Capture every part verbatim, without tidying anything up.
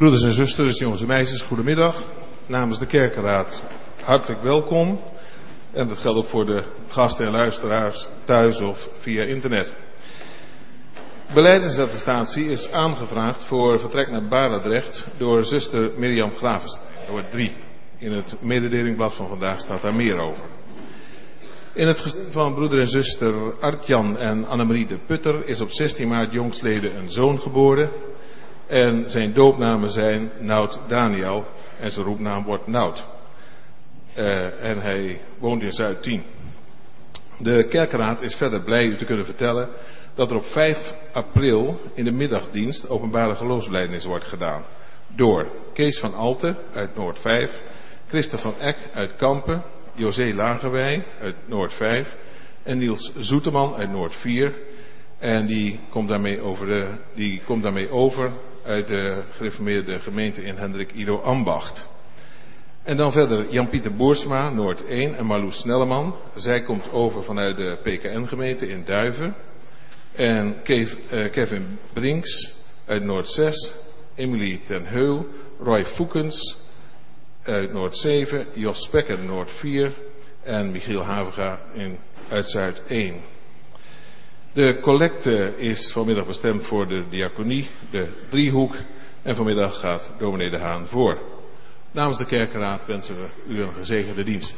Broeders en zusters, jongens en meisjes, goedemiddag. Namens de kerkenraad hartelijk welkom. En dat geldt ook voor de gasten en luisteraars thuis of via internet. Belijdensattestatie is aangevraagd voor vertrek naar Barendrecht door zuster Mirjam Gravenstein. Er wordt drie. In het mededelingblad van vandaag staat daar meer over. In het gezin van broeder en zuster Artjan en Annemarie de Putter is op zestien maart jongstleden een zoon geboren. En zijn doopnamen zijn Nout Daniel en zijn roepnaam wordt Nout. Uh, en hij woont in Zuid-tien. De kerkenraad is verder blij u te kunnen vertellen dat er op vijf april in de middagdienst openbare geloofsbelijdenis wordt gedaan. Door Kees van Alten uit Noord vijf, Christen van Eck uit Kampen, José Lagerwij uit Noord vijf en Niels Zoeteman uit Noord vier. En die komt daarmee over, de, die komt daarmee over uit de gereformeerde gemeente in Hendrik Ido Ambacht. En dan verder Jan-Pieter Boersma, Noord één en Marloes Snelleman. Zij komt over vanuit de P K N-gemeente in Duiven. En Kev, uh, Kevin Brinks uit Noord zes, Emilie ten Heul, Roy Foekens uit Noord zeven, Jos Spekker Noord vier en Michiel Havega in, uit Zuid één. De collecte is vanmiddag bestemd voor de diaconie, de driehoek. En vanmiddag gaat dominee De Haan voor. Namens de kerkenraad wensen we u een gezegende dienst.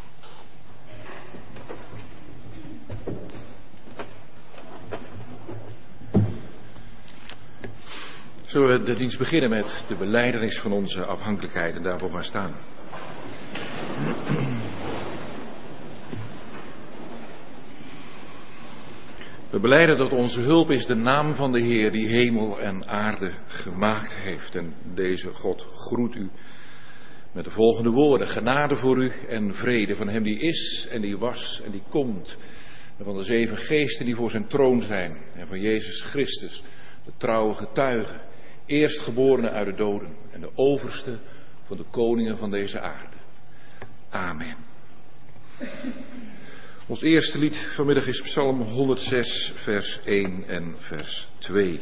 Zullen we de dienst beginnen met de belijdenis van onze afhankelijkheid en daarvoor gaan staan. We belijden dat onze hulp is de naam van de Heer die hemel en aarde gemaakt heeft. En deze God groet u met de volgende woorden. Genade voor u en vrede van hem die is en die was en die komt. En van de zeven geesten die voor zijn troon zijn. En van Jezus Christus, de trouwe getuige. Eerstgeborene uit de doden en de overste van de koningen van deze aarde. Amen. Ons eerste lied vanmiddag is Psalm honderdzes, vers één en vers twee.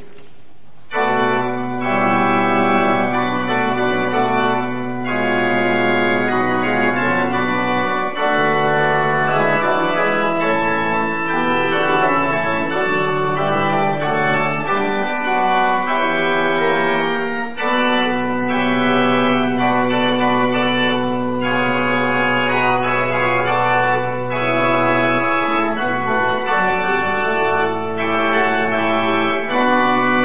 Thank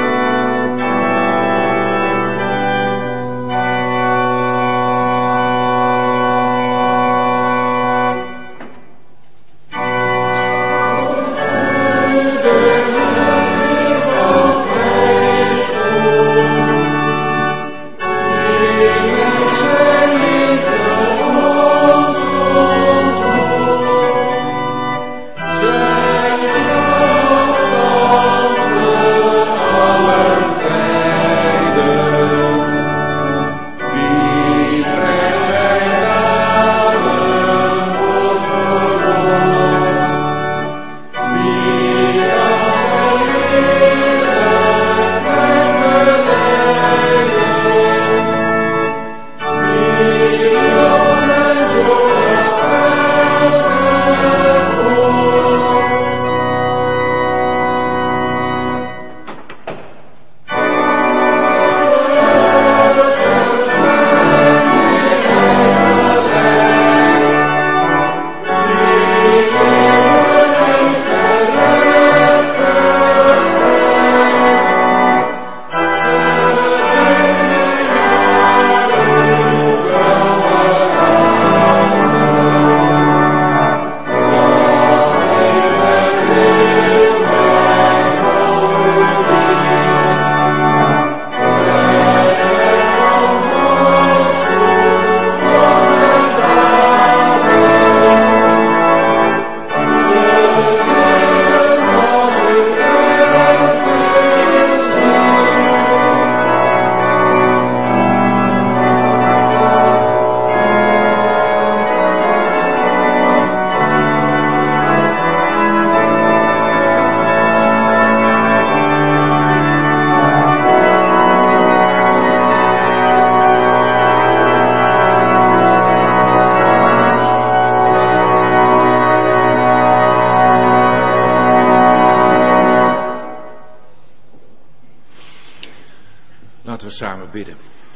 samen bidden.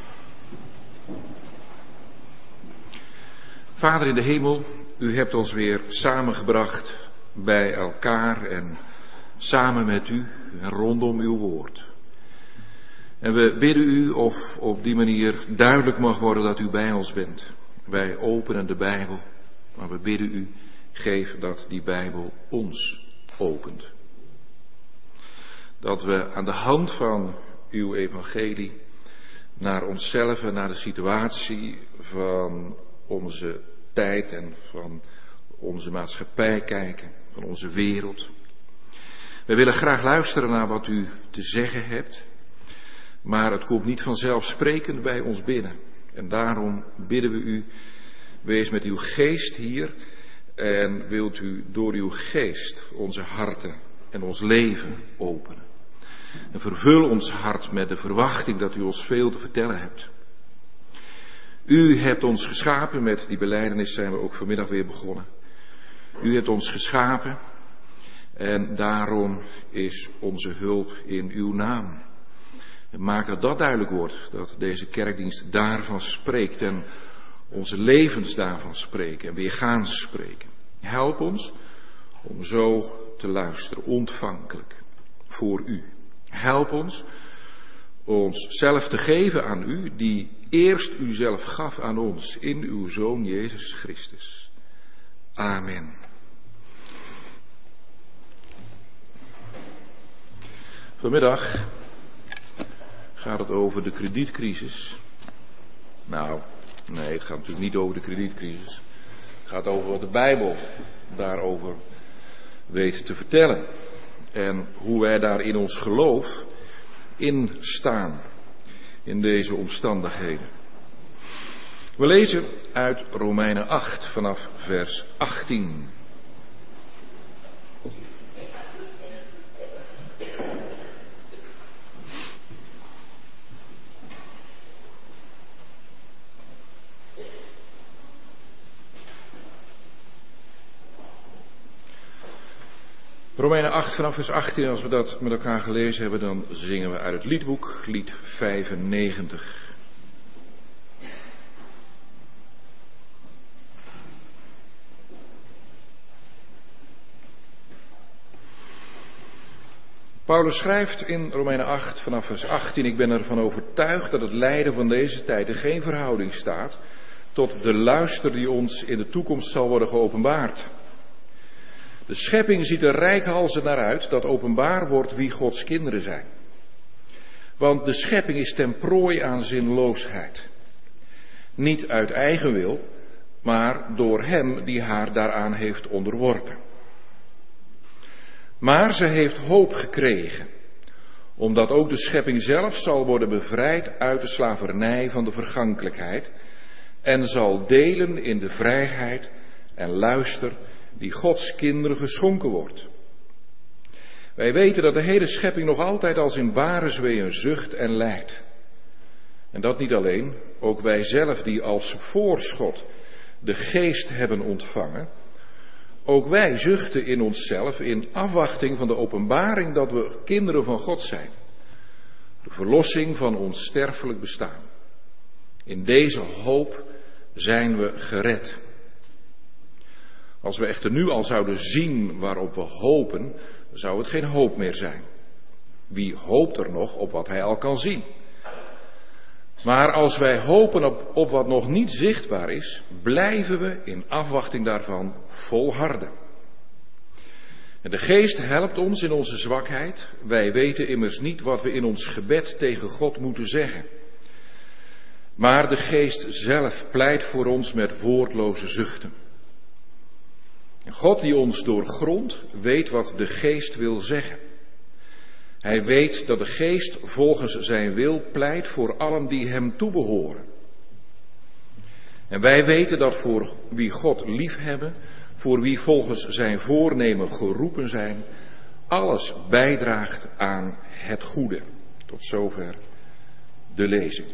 Vader in de hemel, u hebt ons weer samengebracht bij elkaar en samen met u en rondom uw woord. En we bidden u of op die manier duidelijk mag worden dat u bij ons bent. Wij openen de Bijbel, maar we bidden u, geef dat die Bijbel ons opent. Dat we aan de hand van uw evangelie naar onszelf en naar de situatie van onze tijd en van onze maatschappij kijken, van onze wereld. We willen graag luisteren naar wat u te zeggen hebt, maar het komt niet vanzelfsprekend bij ons binnen. En daarom bidden we u, wees met uw geest hier en wilt u door uw geest onze harten en ons leven openen. En vervul ons hart met de verwachting dat u ons veel te vertellen hebt. U hebt ons geschapen, met die belijdenis zijn we ook vanmiddag weer begonnen. U hebt ons geschapen en daarom is onze hulp in uw naam. En maak dat dat duidelijk wordt, dat deze kerkdienst daarvan spreekt en onze levens daarvan spreken en weer gaan spreken. Help ons om zo te luisteren, ontvankelijk voor u. Help ons ons zelf te geven aan u, die eerst u zelf gaf aan ons in uw Zoon Jezus Christus. Amen. Vanmiddag gaat het over de kredietcrisis. Nou, nee, het gaat natuurlijk niet over de kredietcrisis. Het gaat over wat de Bijbel daarover weet te vertellen. En hoe wij daar in ons geloof in staan in deze omstandigheden. We lezen uit Romeinen acht vanaf vers achttien. Romeinen acht vanaf vers achttien, als we dat met elkaar gelezen hebben, dan zingen we uit het liedboek, lied vijfennegentig. Paulus schrijft in Romeinen acht vanaf vers achttien, ik ben ervan overtuigd dat het lijden van deze tijd in geen verhouding staat tot de luister die ons in de toekomst zal worden geopenbaard. De schepping ziet er reikhalzend naar uit dat openbaar wordt wie Gods kinderen zijn. Want de schepping is ten prooi aan zinloosheid. Niet uit eigen wil, maar door hem die haar daaraan heeft onderworpen. Maar ze heeft hoop gekregen, omdat ook de schepping zelf zal worden bevrijd uit de slavernij van de vergankelijkheid en zal delen in de vrijheid en luister die Gods kinderen geschonken wordt. Wij weten dat de hele schepping nog altijd als in ware zweeën zucht en lijdt. En dat niet alleen, ook wij zelf die als voorschot de geest hebben ontvangen, ook wij zuchten in onszelf in afwachting van de openbaring dat we kinderen van God zijn. De verlossing van ons sterfelijk bestaan. In deze hoop zijn we gered. Als we echter nu al zouden zien waarop we hopen, zou het geen hoop meer zijn. Wie hoopt er nog op wat hij al kan zien? Maar als wij hopen op, op wat nog niet zichtbaar is, blijven we in afwachting daarvan volharden. En de Geest helpt ons in onze zwakheid. Wij weten immers niet wat we in ons gebed tegen God moeten zeggen. Maar de Geest zelf pleit voor ons met woordloze zuchten. God die ons doorgrondt, weet wat de Geest wil zeggen. Hij weet dat de Geest volgens zijn wil pleit voor allen die hem toebehoren. En wij weten dat voor wie God liefhebben, voor wie volgens zijn voornemen geroepen zijn, alles bijdraagt aan het goede. Tot zover de lezing.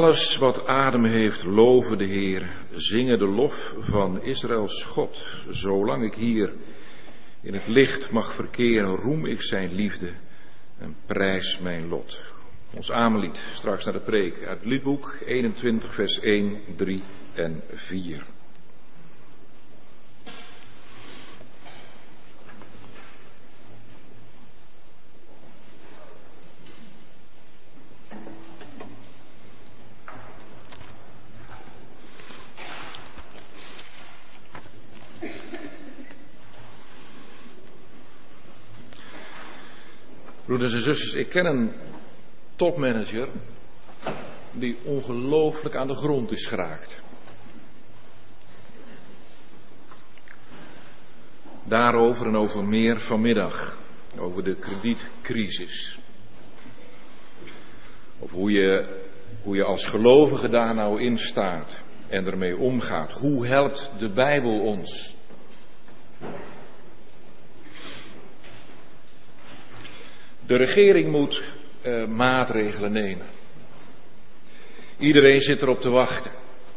Alles wat adem heeft, loven de Heer, zingen de lof van Israëls God. Zolang ik hier in het licht mag verkeren, roem ik zijn liefde en prijs mijn lot. Ons Amenlied, straks naar de preek, uit het liedboek eenentwintig, vers één, drie en vier. Broeders en zusters, ik ken een topmanager die ongelooflijk aan de grond is geraakt. Daarover en over meer vanmiddag, over de kredietcrisis. Of hoe je, hoe je als gelovige daar nou in staat en ermee omgaat. Hoe helpt de Bijbel ons? De regering moet uh, maatregelen nemen. Iedereen zit erop te wachten.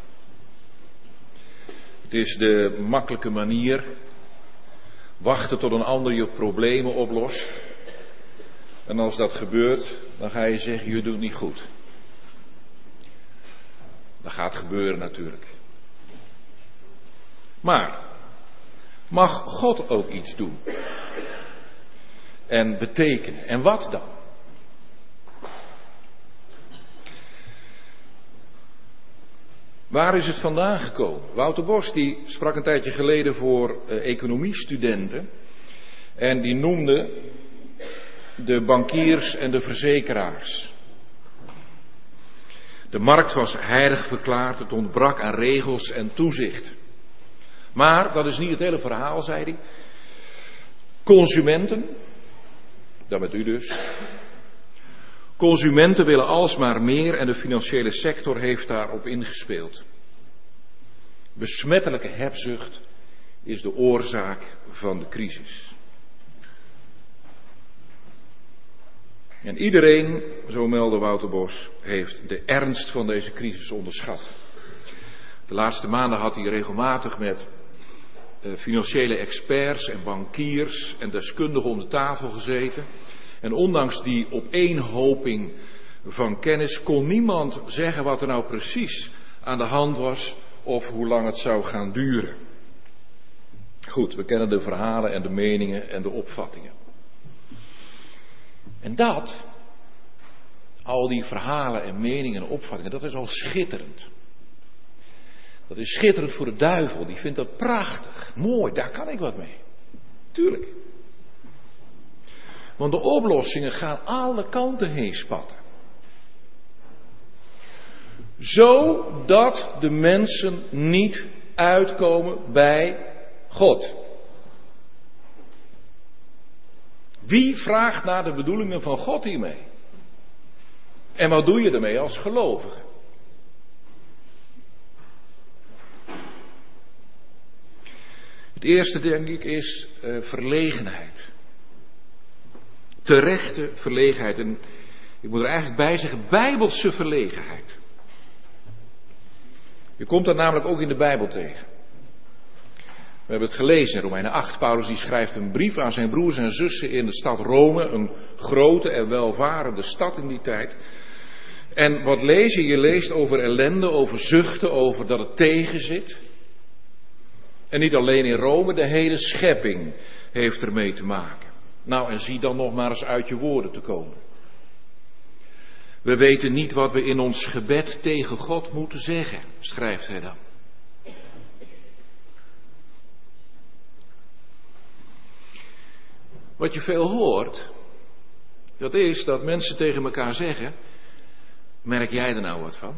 Het is de makkelijke manier. Wachten tot een ander je problemen oplost. En als dat gebeurt, dan ga je zeggen, je doet het niet goed. Dat gaat gebeuren natuurlijk. Maar, mag God ook iets doen? En betekenen. En wat dan? Waar is het vandaan gekomen? Wouter Bos die sprak een tijdje geleden voor uh, economiestudenten. En die noemde de bankiers en de verzekeraars. De markt was heilig verklaard. Het ontbrak aan regels en toezicht. Maar dat is niet het hele verhaal, zei hij. Consumenten. Dat met u dus. Consumenten willen alsmaar meer en de financiële sector heeft daarop ingespeeld. Besmettelijke hebzucht is de oorzaak van de crisis. En iedereen, zo meldde Wouter Bos, heeft de ernst van deze crisis onderschat. De laatste maanden had hij regelmatig met financiële experts en bankiers en deskundigen om de tafel gezeten. En ondanks die opeenhoping van kennis kon niemand zeggen wat er nou precies aan de hand was of hoe lang het zou gaan duren. Goed, we kennen de verhalen en de meningen en de opvattingen. En dat, al die verhalen en meningen en opvattingen, dat is al schitterend. Dat is schitterend voor de duivel, die vindt dat prachtig, mooi, daar kan ik wat mee. Tuurlijk. Want de oplossingen gaan alle kanten heen spatten. Zodat de mensen niet uitkomen bij God. Wie vraagt naar de bedoelingen van God hiermee? En wat doe je ermee als gelovige? Het eerste, denk ik, is uh, verlegenheid. Terechte verlegenheid. En ik moet er eigenlijk bij zeggen, bijbelse verlegenheid. Je komt dat namelijk ook in de Bijbel tegen. We hebben het gelezen in Romeinen acht. Paulus die schrijft een brief aan zijn broers en zussen in de stad Rome. Een grote en welvarende stad in die tijd. En wat lees je? Je leest over ellende, over zuchten, over dat het tegenzit. En niet alleen in Rome, de hele schepping heeft ermee te maken. Nou, en zie dan nog maar eens uit je woorden te komen. We weten niet wat we in ons gebed tegen God moeten zeggen, schrijft hij dan. Wat je veel hoort, dat is dat mensen tegen elkaar zeggen, merk jij er nou wat van?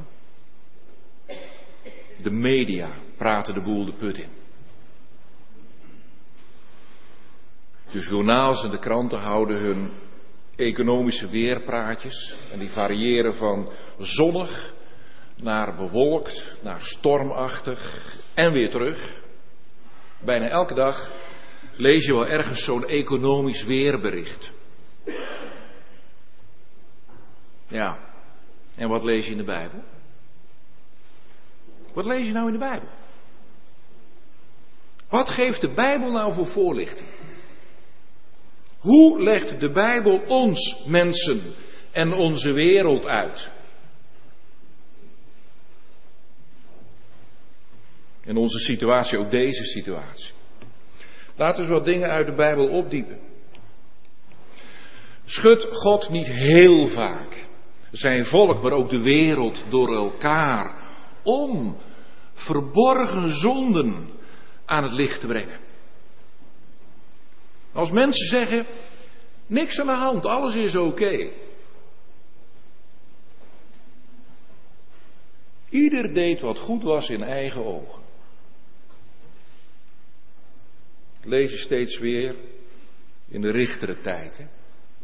De media praten de boel de put in. De journaals en de kranten houden hun economische weerpraatjes. En die variëren van zonnig naar bewolkt, naar stormachtig en weer terug. Bijna elke dag lees je wel ergens zo'n economisch weerbericht. Ja, en wat lees je in de Bijbel? Wat lees je nou in de Bijbel? Wat geeft de Bijbel nou voor voorlichting? Hoe legt de Bijbel ons mensen en onze wereld uit? En onze situatie, ook deze situatie. Laten we eens wat dingen uit de Bijbel opdiepen. Schudt God niet heel vaak zijn volk, maar ook de wereld door elkaar om verborgen zonden aan het licht te brengen? Als mensen zeggen, niks aan de hand, alles is oké. Okay. Ieder deed wat goed was in eigen ogen. Lees je steeds weer in de richtere tijd. Hè?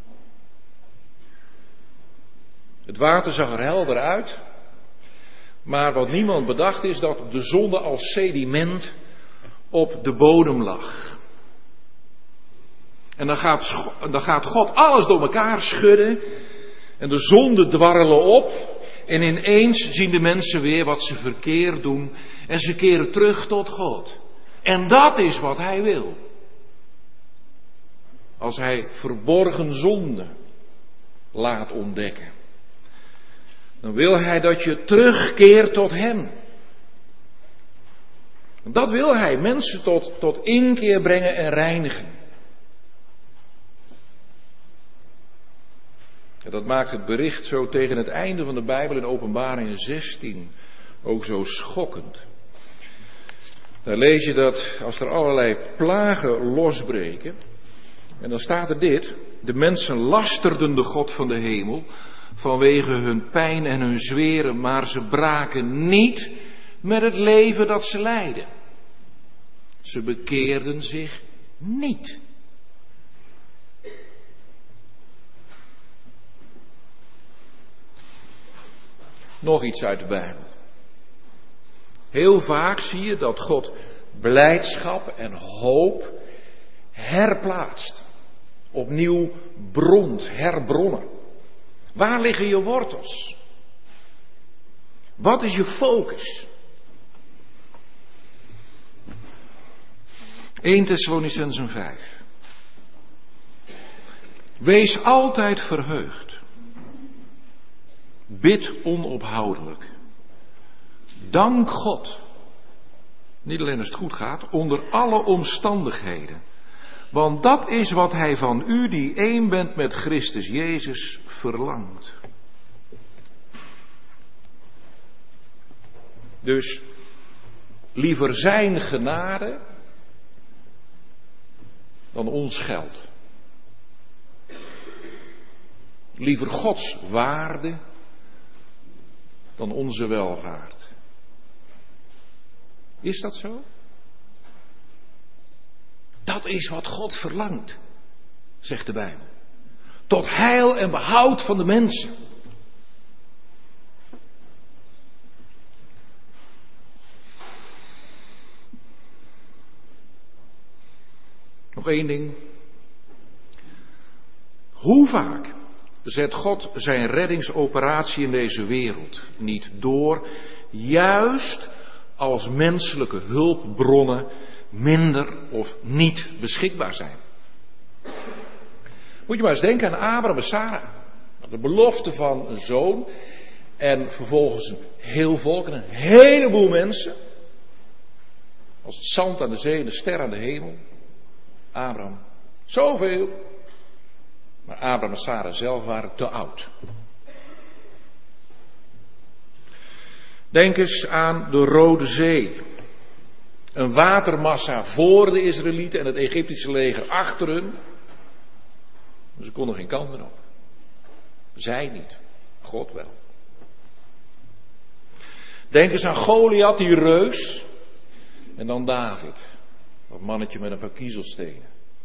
Het water zag er helder uit. Maar wat niemand bedacht is dat de zonde als sediment op de bodem lag. En dan gaat, dan gaat God alles door elkaar schudden. En de zonden dwarrelen op. En ineens zien de mensen weer wat ze verkeerd doen. En ze keren terug tot God. En dat is wat hij wil. Als hij verborgen zonde laat ontdekken. Dan wil hij dat je terugkeert tot hem. Dat wil hij, mensen tot, tot inkeer brengen en reinigen. En dat maakt het bericht zo tegen het einde van de Bijbel in Openbaring zestien ook zo schokkend. Daar lees je dat als er allerlei plagen losbreken. En dan staat er dit. De mensen lasterden de God van de hemel vanwege hun pijn en hun zweren, maar ze braken niet met het leven dat ze leidden. Ze bekeerden zich niet. Nog iets uit de Bijbel. Heel vaak zie je dat God blijdschap en hoop herplaatst. Opnieuw bront, herbronnen. Waar liggen je wortels? Wat is je focus? Eerste Thessalonicenzen vijf. Wees altijd verheugd. Bid onophoudelijk. Dank God. Niet alleen als het goed gaat, onder alle omstandigheden. Want dat is wat hij van u die één bent met Christus Jezus verlangt. Dus liever zijn genade dan ons geld. Liever Gods waarde dan onze welvaart. Is dat zo? Dat is wat God verlangt, zegt de Bijbel. Tot heil en behoud van de mensen. Nog één ding. Hoe vaak zet God zijn reddingsoperatie in deze wereld niet door, juist als menselijke hulpbronnen minder of niet beschikbaar zijn? Moet je maar eens denken aan Abraham en Sarah. De belofte van een zoon en vervolgens een heel volk en een heleboel mensen. Als het zand aan de zee en de ster aan de hemel. Abraham, zoveel. Maar Abraham en Sarah zelf waren te oud. Denk eens aan de Rode Zee. Een watermassa voor de Israëlieten en het Egyptische leger achter hun. Ze konden geen kant meer op. Zij niet, God wel. Denk eens aan Goliath, die reus. En dan David, dat mannetje met een paar kiezelstenen.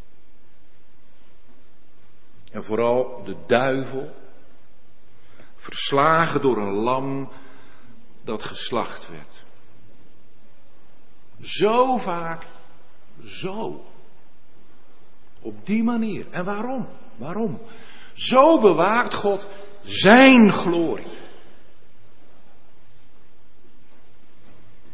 En vooral de duivel, verslagen door een lam dat geslacht werd. Zo vaak, zo. Op die manier. En waarom? Waarom? Zo bewaakt God zijn glorie.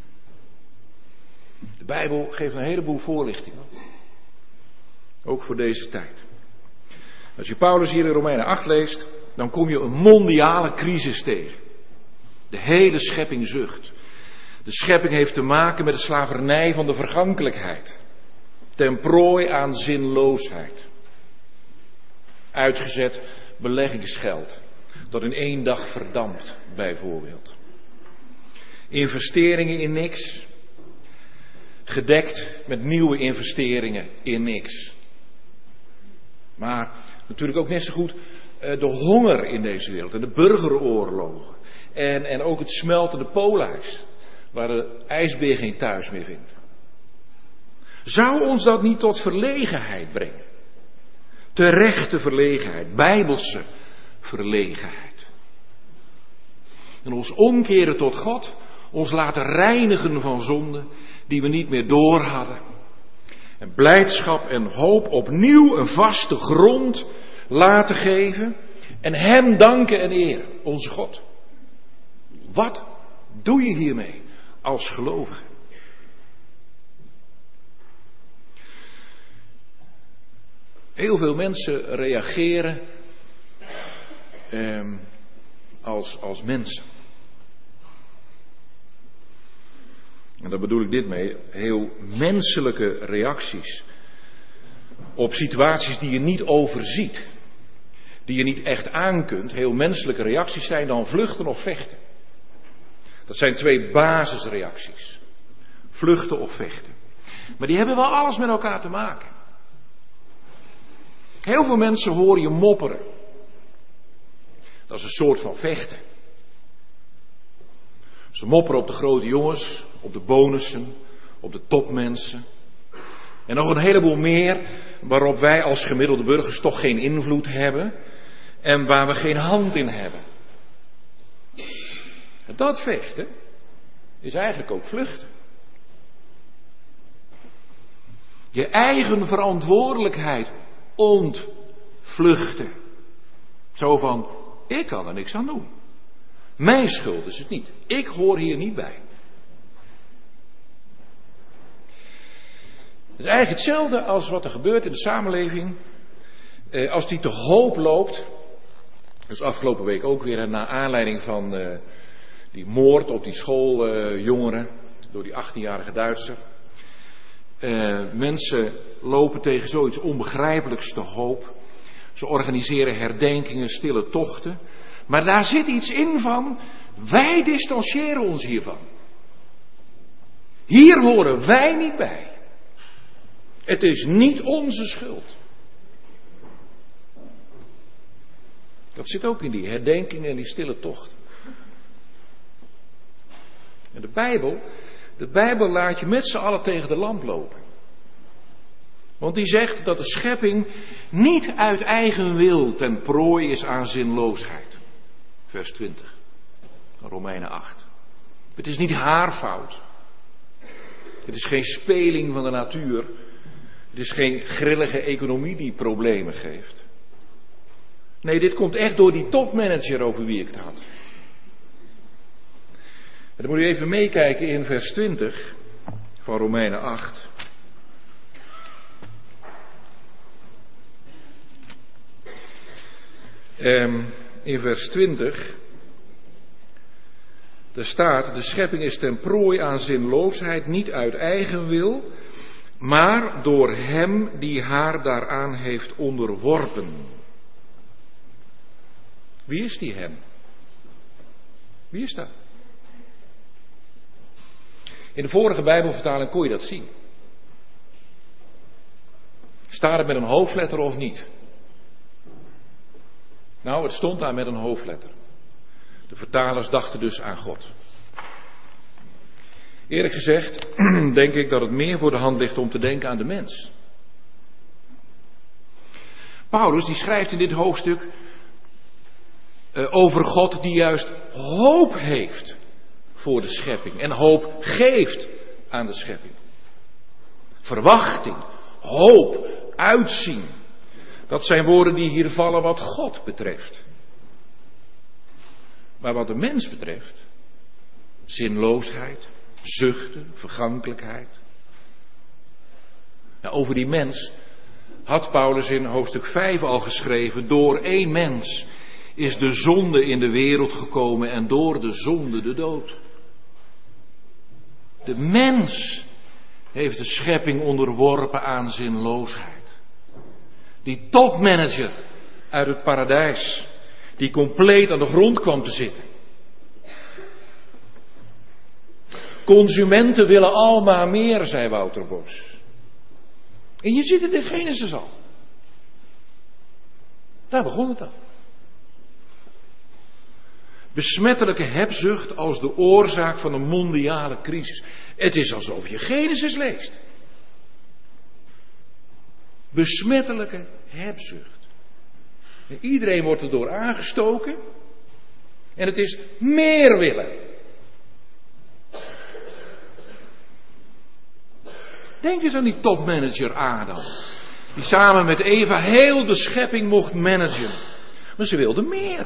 Bijbel geeft een heleboel voorlichtingen. Ook voor deze tijd. Als je Paulus hier in Romeinen acht leest, dan kom je een mondiale crisis tegen. De hele schepping zucht. De schepping heeft te maken met de slavernij van de vergankelijkheid. Ten prooi aan zinloosheid. Uitgezet beleggingsgeld. Dat in één dag verdampt, bijvoorbeeld. Investeringen in niks. Gedekt met nieuwe investeringen in niks. Maar natuurlijk ook net zo goed de honger in deze wereld. En de burgeroorlogen. En, en ook het smeltende poolijs. Waar de ijsbeer geen thuis meer vindt. Zou ons dat niet tot verlegenheid brengen? Terechte verlegenheid. Bijbelse verlegenheid. En ons omkeren tot God. Ons laten reinigen van zonden die we niet meer door hadden. En blijdschap en hoop opnieuw een vaste grond laten geven. En Hem danken en eren, onze God. Wat doe je hiermee als gelovige? Heel veel mensen reageren eh, als, als mensen. En daar bedoel ik dit mee, heel menselijke reacties op situaties die je niet overziet. Die je niet echt aankunt. Heel menselijke reacties zijn dan vluchten of vechten. Dat zijn twee basisreacties. Vluchten of vechten. Maar die hebben wel alles met elkaar te maken. Heel veel mensen horen je mopperen. Dat is een soort van vechten. Ze mopperen op de grote jongens, op de bonussen, op de topmensen. En nog een heleboel meer waarop wij als gemiddelde burgers toch geen invloed hebben. En waar we geen hand in hebben. En dat vechten is eigenlijk ook vluchten. Je eigen verantwoordelijkheid ontvluchten. Zo van, ik kan er niks aan doen. Mijn schuld is het niet. Ik hoor hier niet bij. Het is eigenlijk hetzelfde als wat er gebeurt in de samenleving. Eh, als die te hoop loopt. Dus afgelopen week ook weer naar aanleiding van eh, die moord op die schooljongeren. Eh, door die achttienjarige Duitser. Eh, mensen lopen tegen zoiets onbegrijpelijks te hoop. Ze organiseren herdenkingen, stille tochten. Maar daar zit iets in van, wij distancieren ons hiervan. Hier horen wij niet bij. Het is niet onze schuld. Dat zit ook in die herdenkingen en die stille tochten. En de Bijbel, de Bijbel laat je met z'n allen tegen de lamp lopen. Want die zegt dat de schepping niet uit eigen wil ten prooi is aan zinloosheid. Vers twintig, Romeinen acht. Het is niet haar fout. Het is geen speling van de natuur. Het is geen grillige economie die problemen geeft. Nee, dit komt echt door die topmanager over wie ik het had. En dan moet u even meekijken in vers twintig van Romeinen acht. Um, in vers twintig, daar staat, de schepping is ten prooi aan zinloosheid, niet uit eigen wil, maar door hem die haar daaraan heeft onderworpen. Wie is die hem? Wie is dat? In de vorige Bijbelvertaling kon je dat zien. Staat het met een hoofdletter of niet? Nou, het stond daar met een hoofdletter. De vertalers dachten dus aan God. Eerlijk gezegd denk ik dat het meer voor de hand ligt om te denken aan de mens. Paulus die schrijft in dit hoofdstuk uh, over God die juist hoop heeft voor de schepping. En hoop geeft aan de schepping. Verwachting, hoop, uitzien. Dat zijn woorden die hier vallen wat God betreft. Maar wat de mens betreft, zinloosheid, zuchten, vergankelijkheid, Ja, over die mens had Paulus in hoofdstuk vijf al geschreven: door één mens is de zonde in de wereld gekomen en door de zonde de dood. De mens heeft de schepping onderworpen aan zinloosheid. Die topmanager uit het paradijs, die compleet aan de grond kwam te zitten. Consumenten willen almaar meer, zei Wouter Bos. En je ziet het in Genesis al. Daar begon het al. Besmettelijke hebzucht als de oorzaak van een mondiale crisis. Het is alsof je Genesis leest. Besmettelijke hebzucht. En iedereen wordt erdoor aangestoken. En het is meer willen. Denk eens aan die topmanager Adam. Die samen met Eva heel de schepping mocht managen. Maar ze wilde meer.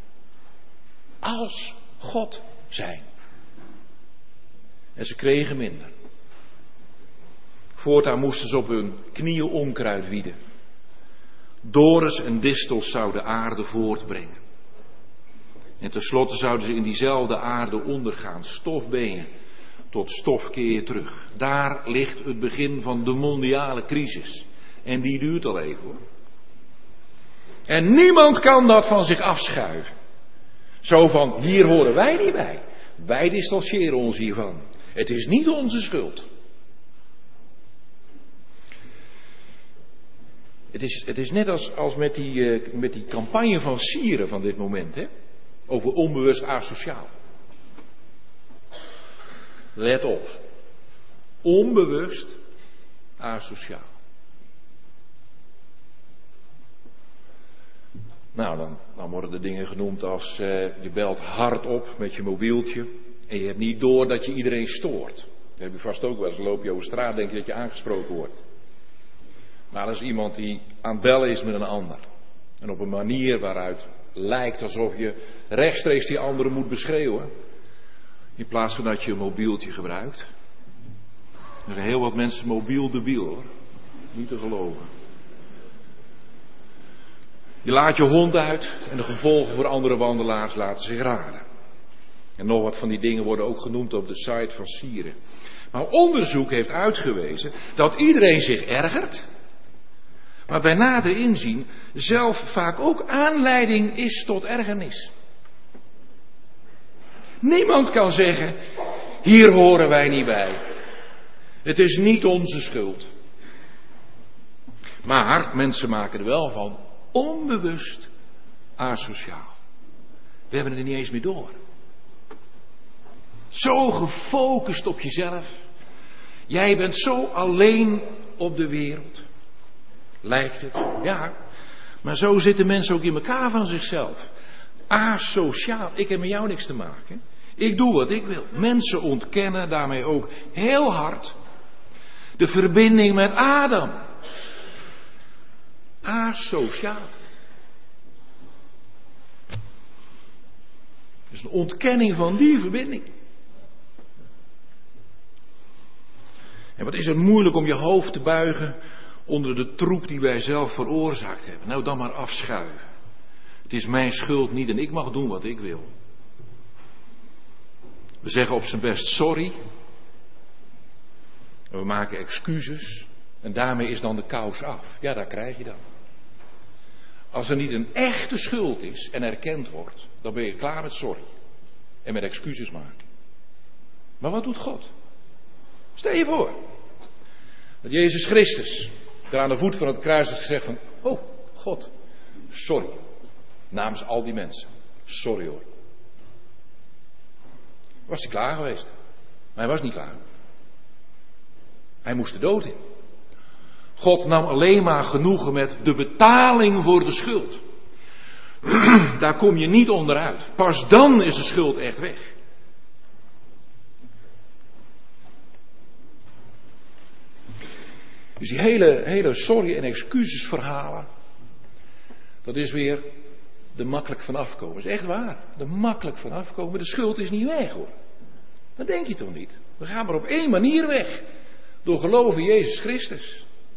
Als God zijn. En ze kregen minder. Voortaan moesten ze op hun knieën onkruid wieden. Dorens en distels zouden aarde voortbrengen. En tenslotte zouden ze in diezelfde aarde ondergaan. Stof ben je, tot stof keer je terug. Daar ligt het begin van de mondiale crisis. En die duurt al even hoor. En niemand kan dat van zich afschuiven. Zo van, hier horen wij niet bij. Wij distancieren ons hiervan. Het is niet onze schuld. Het is, het is net als, als met, die, uh, met die campagne van Sieren van dit moment. Hè? Over onbewust asociaal. Let op. Onbewust asociaal. Nou, dan, dan worden er dingen genoemd als uh, je belt hard op met je mobieltje en je hebt niet door dat je iedereen stoort. Dat heb je vast ook wel eens. Dan loop je over straat, denk je dat je aangesproken wordt. Maar dat is iemand die aan het bellen is met een ander. En op een manier waaruit lijkt alsof je rechtstreeks die andere moet beschreeuwen. In plaats van dat je een mobieltje gebruikt. Er zijn heel wat mensen mobiel debiel hoor. Niet te geloven. Je laat je hond uit en de gevolgen voor andere wandelaars laten zich raden. En nog wat van die dingen worden ook genoemd op de site van Sieren. Maar onderzoek heeft uitgewezen dat iedereen zich ergert. Maar bij nader inzien zelf vaak ook aanleiding is tot ergernis. Niemand kan zeggen, hier horen wij niet bij. Het is niet onze schuld. Maar mensen maken er wel van onbewust asociaal. We hebben het er niet eens meer door. Zo gefocust op jezelf. Jij bent zo alleen op de wereld. Lijkt het. Ja. Maar zo zitten mensen ook in elkaar van zichzelf. Asociaal. Ik heb met jou niks te maken. Ik doe wat ik wil. Mensen ontkennen daarmee ook heel hard de verbinding met Adam. Asociaal. Het is een ontkenning van die verbinding. En wat is het moeilijk om je hoofd te buigen onder de troep die wij zelf veroorzaakt hebben. Nou dan maar afschuiven. Het is mijn schuld niet en ik mag doen wat ik wil. We zeggen op zijn best sorry. En we maken excuses. En daarmee is dan de kous af. Ja, daar krijg je dan. Als er niet een echte schuld is en erkend wordt, dan ben je klaar met sorry. En met excuses maken. Maar wat doet God? Stel je voor. Dat Jezus Christus daar aan de voet van het kruis heeft gezegd van, oh God, sorry. Namens al die mensen. Sorry hoor. Was hij klaar geweest? Maar hij was niet klaar. Hij moest de dood in. God nam alleen maar genoegen met de betaling voor de schuld. Daar kom je niet onderuit. Pas dan is de schuld echt weg. Dus die hele, hele sorry en excuses verhalen. Dat is weer de makkelijk vanafkomen. Dat is echt waar. De makkelijk vanafkomen. De schuld is niet weg hoor. Dat denk je toch niet. We gaan maar op één manier weg. Door geloven in Jezus Christus.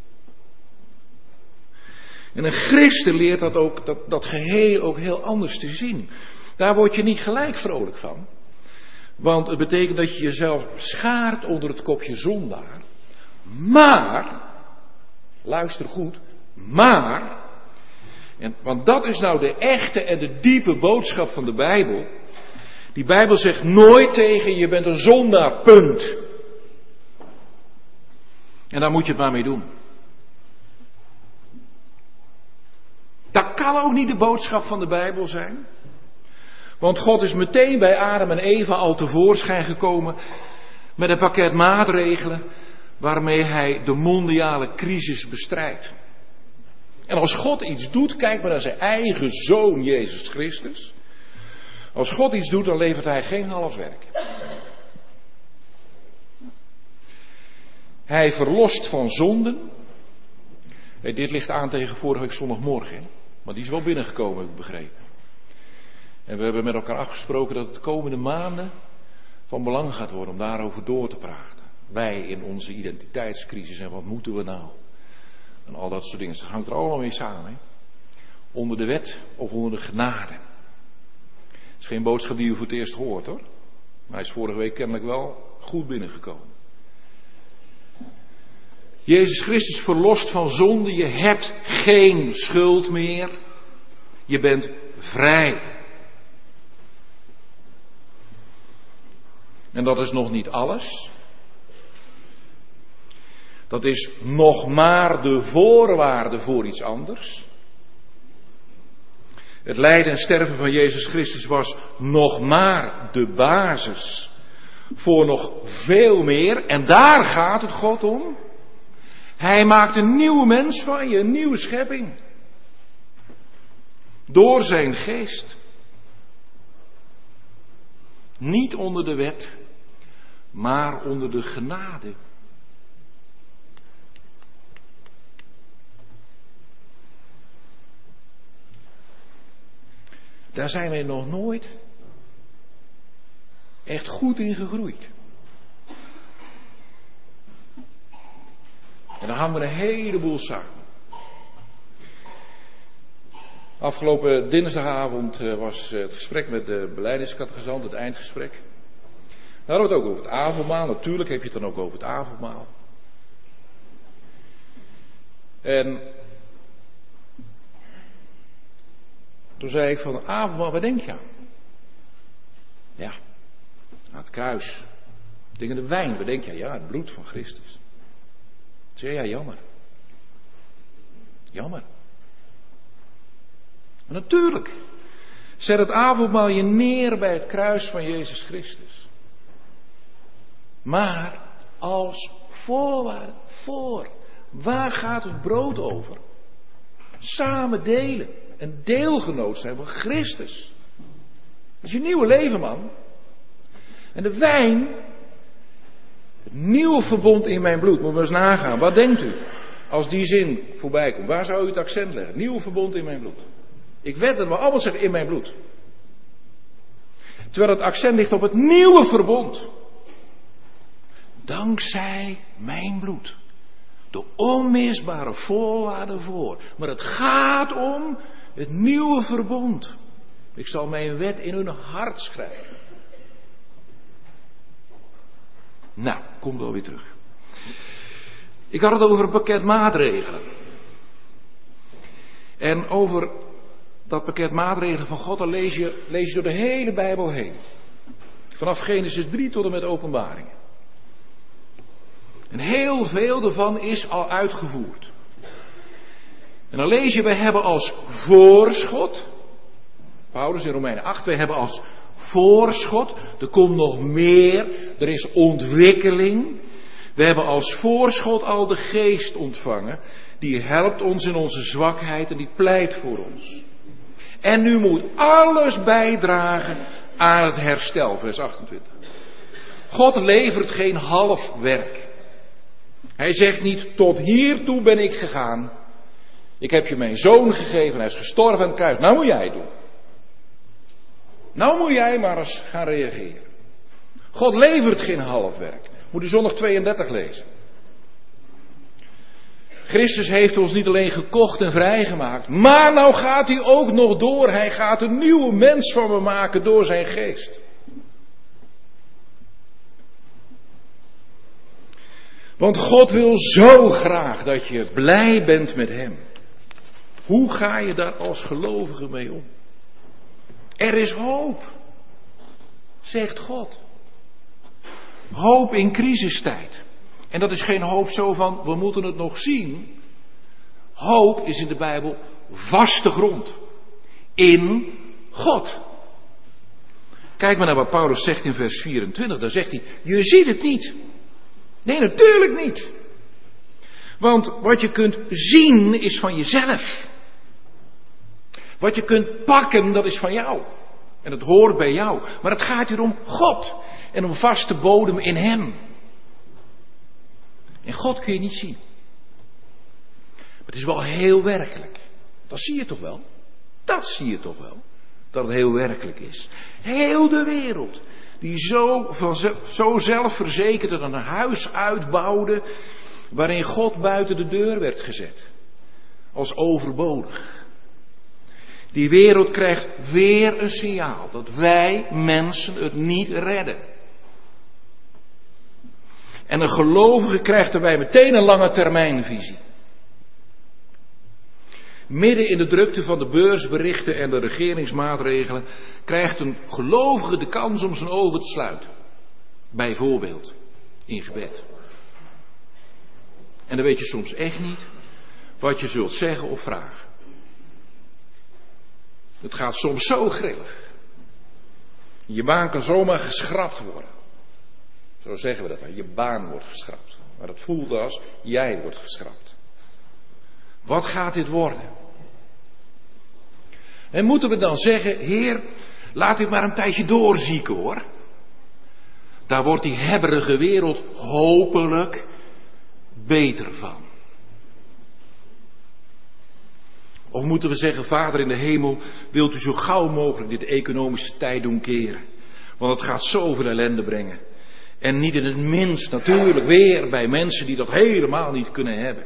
En een christen leert dat, ook, dat, dat geheel ook heel anders te zien. Daar word je niet gelijk vrolijk van. Want het betekent dat je jezelf schaart onder het kopje zondaar. Maar, luister goed, maar, en, want dat is nou de echte en de diepe boodschap van de Bijbel. Die Bijbel zegt nooit tegen je bent een zondaar, punt. En daar moet je het maar mee doen. Dat kan ook niet de boodschap van de Bijbel zijn. Want God is meteen bij Adam en Eva al tevoorschijn gekomen met een pakket maatregelen waarmee hij de mondiale crisis bestrijdt. En als God iets doet, kijk maar naar zijn eigen zoon Jezus Christus. Als God iets doet, dan levert hij geen half werk. Hij verlost van zonden. Hey, dit ligt aan tegen vorige week zondagmorgen. Hè? Maar die is wel binnengekomen, heb ik begrepen. En we hebben met elkaar afgesproken dat het de komende maanden van belang gaat worden om daarover door te praten. Wij in onze identiteitscrisis en wat moeten we nou? En al dat soort dingen. Dat hangt er allemaal mee samen. Hè? Onder de wet of onder de genade. Het is geen boodschap die u voor het eerst hoort hoor. Maar hij is vorige week kennelijk wel goed binnengekomen. Jezus Christus verlost van zonde. Je hebt geen schuld meer. Je bent vrij. En dat is nog niet alles. Dat is nog maar de voorwaarde voor iets anders. Het lijden en sterven van Jezus Christus was nog maar de basis voor nog veel meer. En daar gaat het God om. Hij maakt een nieuwe mens van je, een nieuwe schepping. Door zijn geest. Niet onder de wet, maar onder de genade. Daar zijn wij nog nooit echt goed in gegroeid. En dan hangen we een heleboel samen. Afgelopen dinsdagavond was het gesprek met de belijdeniscatechisaat, het eindgesprek. Daar hadden we het ook over het avondmaal. Natuurlijk heb je het dan ook over het avondmaal. En toen zei ik van avondmaal, wat denk je aan? Ja, aan het kruis. Ik denk aan de wijn, wat denk je? Ja, het bloed van Christus. Ik zei, ja, jammer. Jammer. Maar natuurlijk, zet het avondmaal je neer bij het kruis van Jezus Christus. Maar als voorwaarde, voor, waar gaat het brood over? Samen delen, een deelgenoot zijn van Christus. Dat is je nieuwe leven, man. En de wijn, het nieuwe verbond in mijn bloed, moeten we eens nagaan. Wat denkt u als die zin voorbij komt? Waar zou u het accent leggen? Nieuwe verbond in mijn bloed. Ik wed dat we allemaal zeggen in mijn bloed. Terwijl het accent ligt op het nieuwe verbond. Dankzij mijn bloed. De onmisbare voorwaarden voor. Maar het gaat om het nieuwe verbond. Ik zal mijn wet in hun hart schrijven. Nou, komt wel weer terug. Ik had het over een pakket maatregelen. En over dat pakket maatregelen van God, dan lees je, lees je door de hele Bijbel heen. Vanaf Genesis drie tot en met Openbaringen. En heel veel daarvan is al uitgevoerd. En dan lees je, we hebben als voorschot, Paulus in Romeinen acht, we hebben als voorschot, er komt nog meer, er is ontwikkeling. We hebben als voorschot al de geest ontvangen, die helpt ons in onze zwakheid en die pleit voor ons. En nu moet alles bijdragen aan het herstel, vers achtentwintig. God levert geen half werk. Hij zegt niet, tot hiertoe ben ik gegaan. Ik heb je mijn zoon gegeven, hij is gestorven aan het kruis. Nou moet jij het doen. Nou moet jij maar eens gaan reageren. God levert geen half werk. Moet u zondag tweeëndertig lezen. Christus heeft ons niet alleen gekocht en vrijgemaakt, maar nou gaat hij ook nog door. Hij gaat een nieuwe mens van me maken door zijn geest. Want God wil zo graag dat je blij bent met hem. Hoe ga je daar als gelovige mee om? Er is hoop, zegt God. Hoop in crisistijd. En dat is geen hoop zo van, we moeten het nog zien. Hoop is in de Bijbel vaste grond. In God. Kijk maar naar wat Paulus zegt in vers vierentwintig. Daar zegt hij, je ziet het niet. Nee, natuurlijk niet. Want wat je kunt zien is van jezelf. Wat je kunt pakken, dat is van jou. En dat hoort bij jou. Maar het gaat hier om God. En om vaste bodem in hem. En God kun je niet zien. Maar het is wel heel werkelijk. Dat zie je toch wel? Dat zie je toch wel? Dat het heel werkelijk is. Heel de wereld. Die zo, van, zo zelfverzekerd een huis uitbouwde. Waarin God buiten de deur werd gezet. Als overbodig. Die wereld krijgt weer een signaal. Dat wij mensen het niet redden. En een gelovige krijgt erbij meteen een lange termijnvisie. Midden in de drukte van de beursberichten en de regeringsmaatregelen krijgt een gelovige de kans om zijn ogen te sluiten. Bijvoorbeeld in gebed. En dan weet je soms echt niet wat je zult zeggen of vragen. Het gaat soms zo grillig. Je baan kan zomaar geschrapt worden. Zo zeggen we dat dan. Je baan wordt geschrapt. Maar dat voelt als jij wordt geschrapt. Wat gaat dit worden? En moeten we dan zeggen, Heer, laat ik maar een tijdje doorzieken hoor. Daar wordt die hebberige wereld hopelijk beter van. Of moeten we zeggen, Vader in de hemel, wilt u zo gauw mogelijk dit economische tijd doen keren. Want het gaat zoveel ellende brengen. En niet in het minst natuurlijk weer bij mensen die dat helemaal niet kunnen hebben.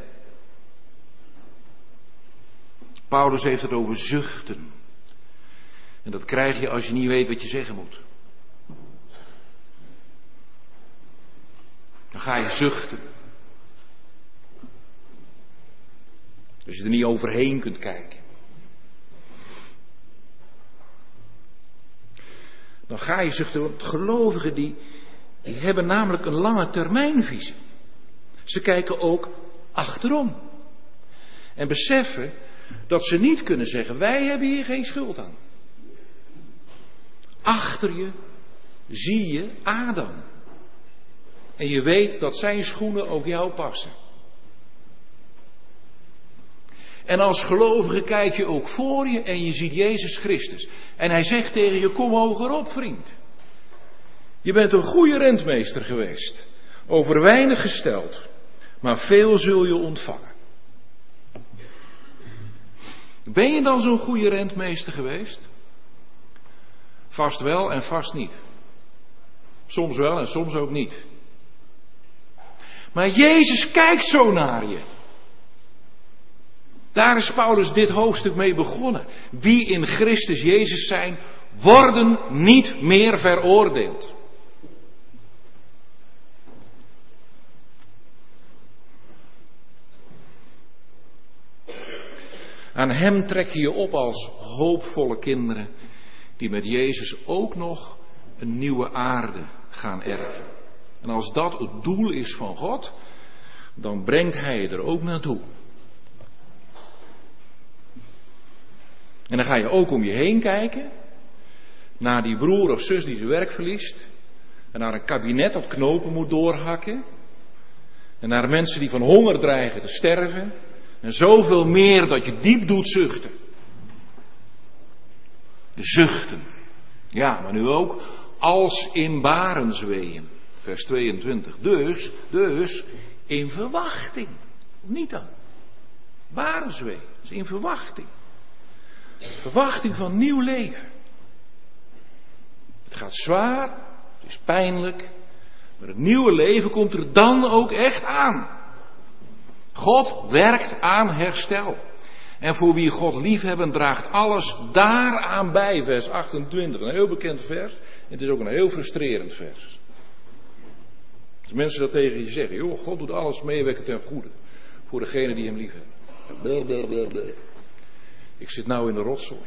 Paulus heeft het over zuchten. En dat krijg je als je niet weet wat je zeggen moet. Dan ga je zuchten. Dus je er niet overheen kunt kijken. Dan ga je zuchten, want gelovigen die, die hebben namelijk een lange termijnvisie. Ze kijken ook achterom. En beseffen dat ze niet kunnen zeggen, wij hebben hier geen schuld aan. Achter je zie je Adam. En je weet dat zijn schoenen ook jou passen. En als gelovige kijk je ook voor je en je ziet Jezus Christus. En hij zegt tegen je, kom hoger op vriend. Je bent een goede rentmeester geweest. Over weinig gesteld. Maar veel zul je ontvangen. Ben je dan zo'n goede rentmeester geweest? Vast wel en vast niet. Soms wel en soms ook niet. Maar Jezus kijkt zo naar je. Daar is Paulus dit hoofdstuk mee begonnen. Wie in Christus Jezus zijn, worden niet meer veroordeeld. Aan hem trek je je op als hoopvolle kinderen die met Jezus ook nog een nieuwe aarde gaan erven. En als dat het doel is van God, dan brengt hij je er ook naartoe. En dan ga je ook om je heen kijken, naar die broer of zus die zijn werk verliest, en naar een kabinet dat knopen moet doorhakken, en naar mensen die van honger dreigen te sterven, en zoveel meer dat je diep doet zuchten. Zuchten. Ja, maar nu ook als in barensweeën. Vers tweeëntwintig. Dus, dus in verwachting. Niet dan. Barenswee. Dus in verwachting. Verwachting van nieuw leven. Het gaat zwaar. Het is pijnlijk. Maar het nieuwe leven komt er dan ook echt aan. God werkt aan herstel. En voor wie God liefhebben draagt alles daaraan bij. Vers achtentwintig, een heel bekend vers. En het is ook een heel frustrerend vers. Als mensen dat tegen je zeggen, joh, God doet alles meewerken ten goede. Voor degene die hem liefhebben. Blablabla. Ik zit nou in de rotzooi.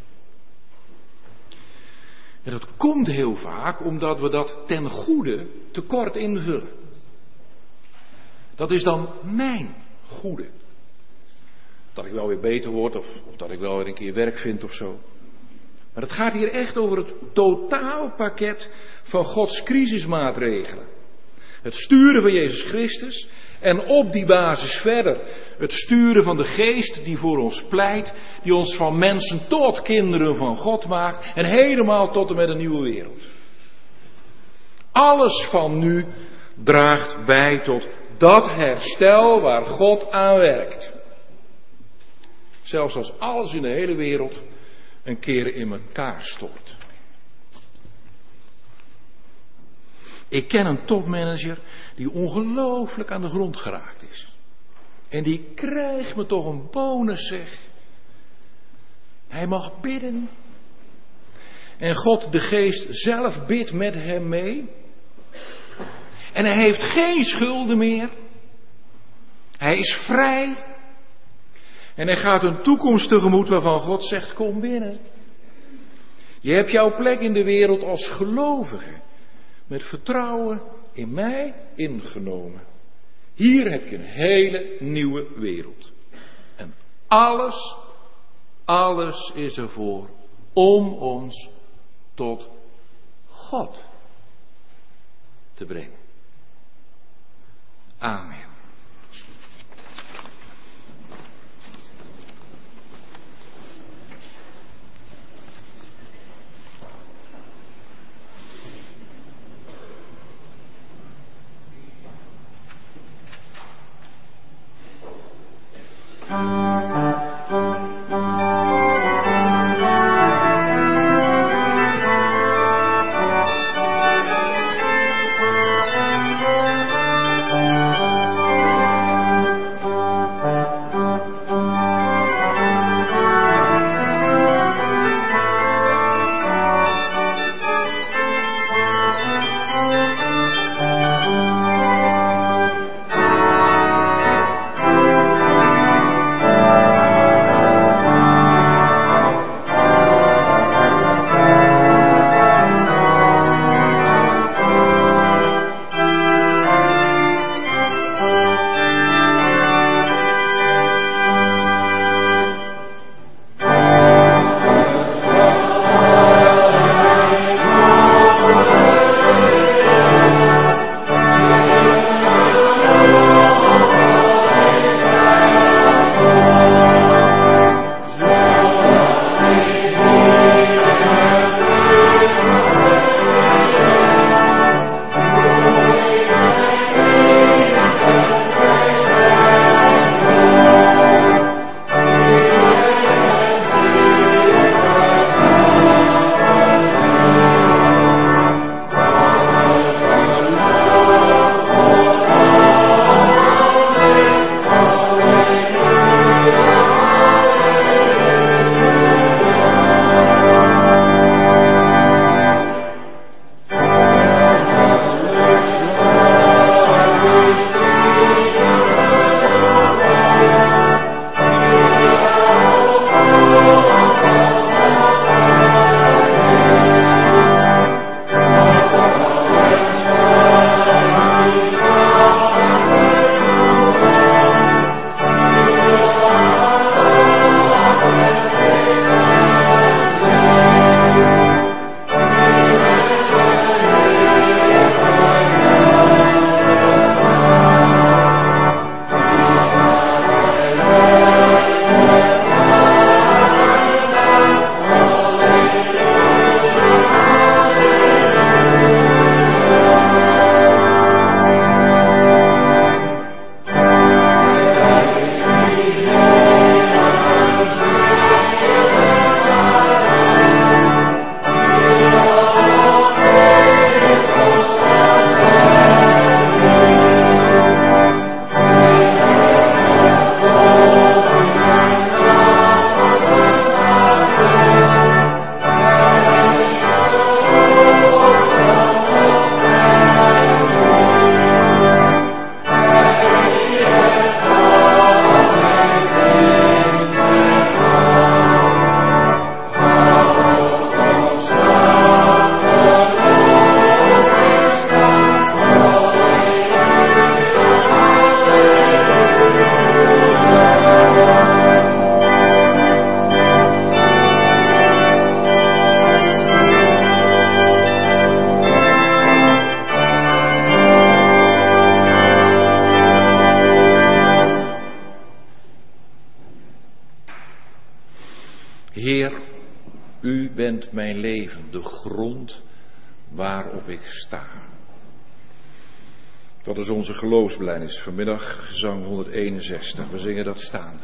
En dat komt heel vaak omdat we dat ten goede tekort invullen. Dat is dan mijn goede. Dat ik wel weer beter word of, of dat ik wel weer een keer werk vind of zo. Maar het gaat hier echt over het totaalpakket van Gods crisismaatregelen. Het sturen van Jezus Christus en op die basis verder het sturen van de geest die voor ons pleit, die ons van mensen tot kinderen van God maakt en helemaal tot en met een nieuwe wereld. Alles van nu draagt bij tot dat herstel waar God aan werkt. Zelfs als alles in de hele wereld een keer in elkaar stort. Ik ken een topmanager die ongelooflijk aan de grond geraakt is. En die krijgt me toch een bonus, zeg. Hij mag bidden. En God de Geest zelf bidt met hem mee. En hij heeft geen schulden meer. Hij is vrij. En hij gaat een toekomst tegemoet waarvan God zegt, kom binnen. Je hebt jouw plek in de wereld als gelovige. Met vertrouwen in mij ingenomen. Hier heb je een hele nieuwe wereld. En alles, alles is ervoor om ons tot God te brengen. Amen. Heer, u bent mijn leven, de grond waarop ik sta. Dat is onze geloofsbelijdenis vanmiddag, gezang honderdeenenzestig. We zingen dat staande.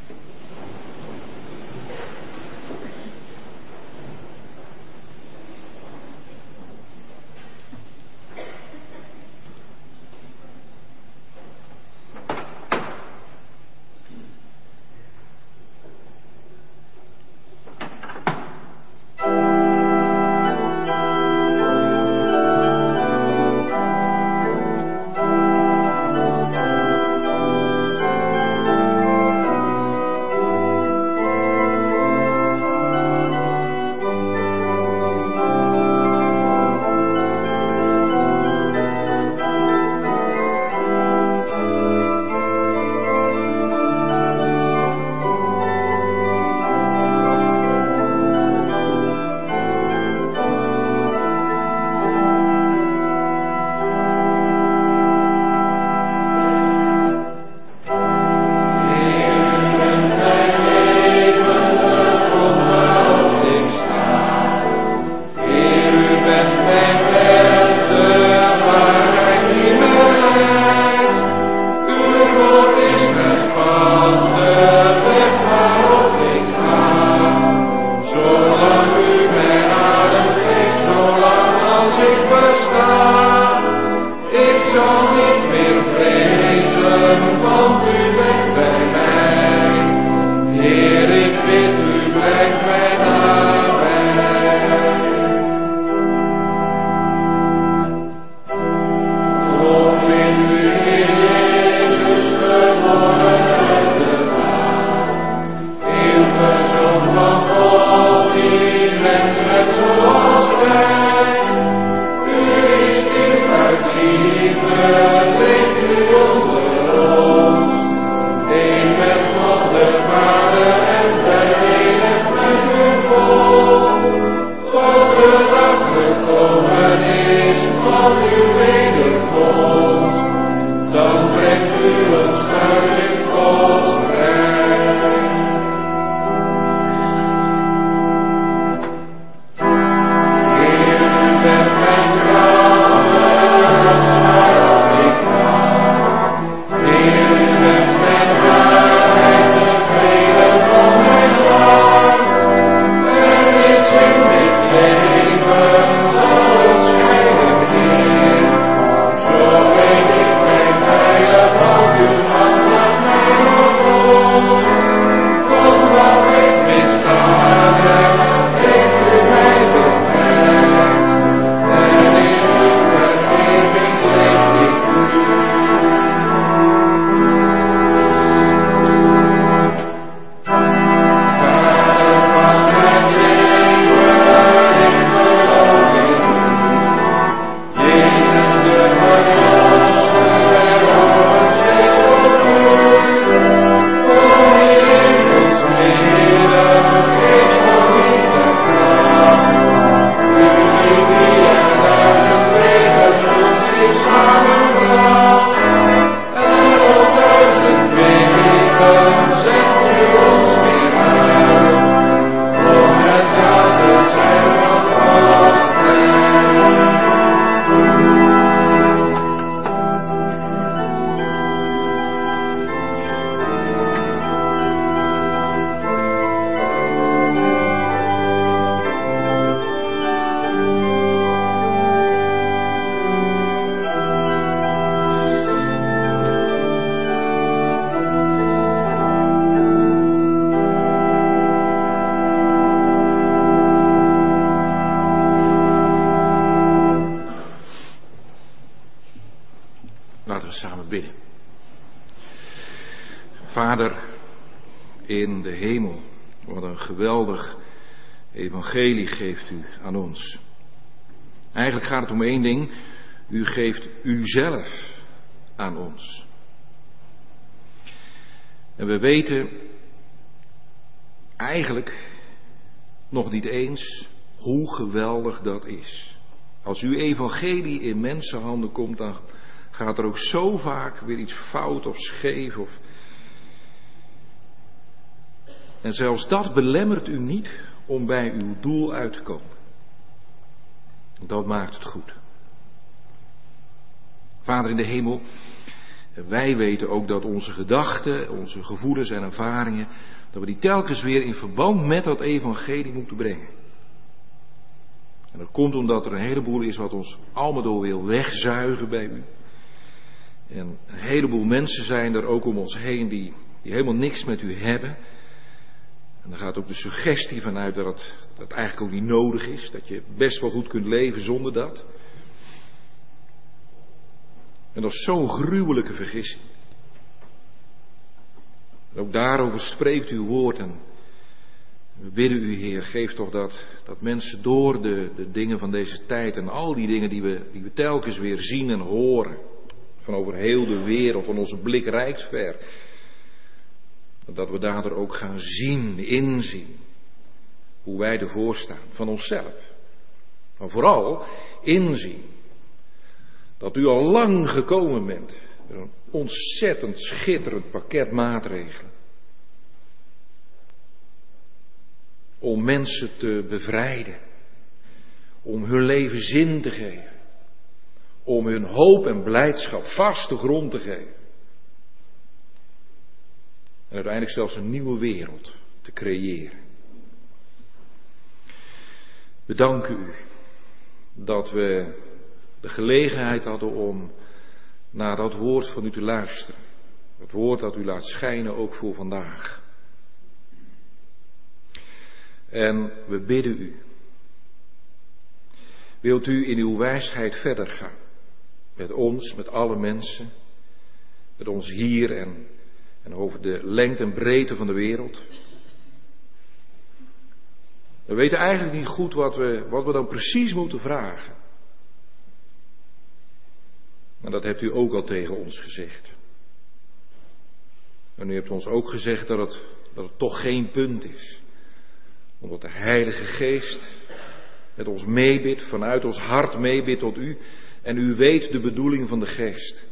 Vader in de hemel, wat een geweldig evangelie geeft u aan ons. Eigenlijk gaat het om één ding, u geeft uzelf aan ons. En we weten eigenlijk nog niet eens hoe geweldig dat is. Als uw evangelie in mensenhanden komt, dan gaat er ook zo vaak weer iets fout of scheef. Of... En zelfs dat belemmert u niet om bij uw doel uit te komen. Dat maakt het goed. Vader in de hemel, wij weten ook dat onze gedachten, onze gevoelens en ervaringen, dat we die telkens weer in verband met dat evangelie moeten brengen. En dat komt omdat er een heleboel is wat ons allemaal door wil wegzuigen bij u. En een heleboel mensen zijn er ook om ons heen die, die helemaal niks met u hebben. En dan gaat ook de suggestie vanuit dat het, dat het eigenlijk ook niet nodig is. Dat je best wel goed kunt leven zonder dat. En dat is zo'n gruwelijke vergissing. En ook daarover spreekt uw woord. En we bidden u, Heer, geef toch dat, dat mensen door de, de dingen van deze tijd en al die dingen die we, die we telkens weer zien en horen, van over heel de wereld, en onze blik reikt ver, dat we daardoor ook gaan zien, inzien, hoe wij ervoor staan, van onszelf. Maar vooral inzien dat u al lang gekomen bent met een ontzettend schitterend pakket maatregelen. Om mensen te bevrijden. Om hun leven zin te geven. Om hun hoop en blijdschap vaste grond te geven. En uiteindelijk zelfs een nieuwe wereld te creëren. We danken u dat we de gelegenheid hadden om naar dat woord van u te luisteren. Het woord dat u laat schijnen ook voor vandaag. En we bidden u. Wilt u in uw wijsheid verder gaan? Met ons, met alle mensen. Met ons hier en, en over de lengte en breedte van de wereld. We weten eigenlijk niet goed wat we, wat we dan precies moeten vragen. Maar dat hebt u ook al tegen ons gezegd. En u hebt ons ook gezegd dat het, dat het toch geen punt is. Omdat de Heilige Geest met ons meebidt, vanuit ons hart meebidt tot u. En u weet de bedoeling van de Geest.